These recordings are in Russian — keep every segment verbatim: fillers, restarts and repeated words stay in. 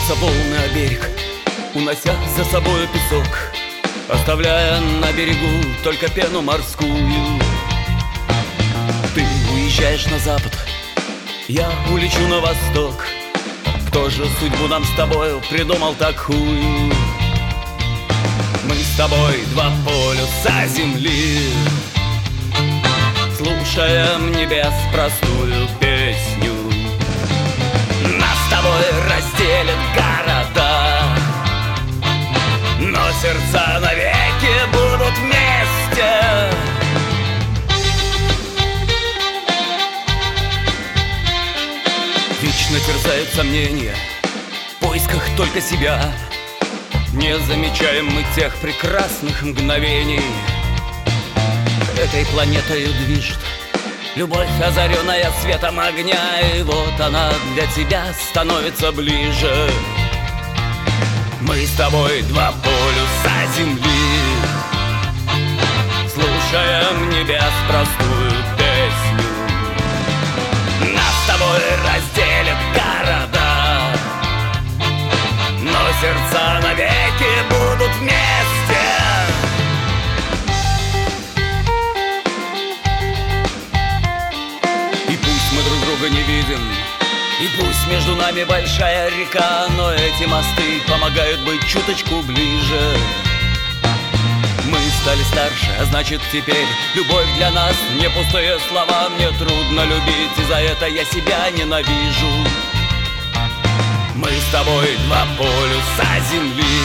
Бьются волны о берег, унося за собой песок, оставляя на берегу только пену морскую. Ты уезжаешь на запад, я улечу на восток. Кто же судьбу нам с тобою придумал такую? Мы с тобой два полюса земли, слушаем небес простую песню. Нас с тобой разделят города, но сердца навеки будут вместе. Вечно терзают сомнения в поисках только себя. Не замечаем мы тех прекрасных мгновений. Этой планетою движет любовь, озаренная светом огня. И вот она для тебя становится ближе. Мы с тобой два полюса земли, слушаем небес простую песню. Нас с тобой разделят города, но сердца навеки будут вместе. И пусть мы друг друга не видим, и пусть между нами большая река, но эти мосты помогают быть чуточку ближе. Мы стали старше, а значит теперь любовь для нас не пустые слова. Мне трудно любить, и за это я себя ненавижу. Мы с тобой два полюса земли,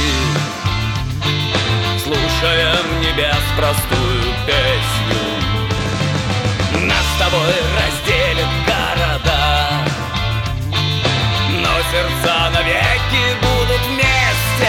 слушаем небес простую песню. Нас с тобой разделят города, но сердца навеки будут вместе.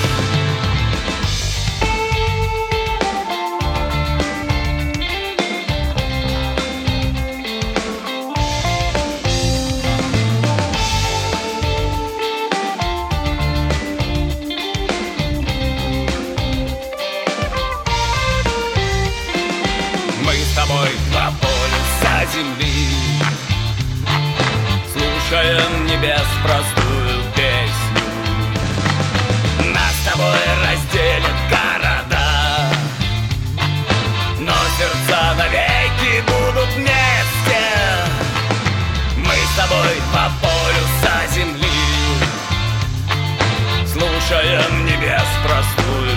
Мы с тобой два полюса земли, слушаем небес простую песню. Нас с тобой разделят города, но сердца навеки будут вместе. Мы с тобой два полюса земли, слушаем небес простую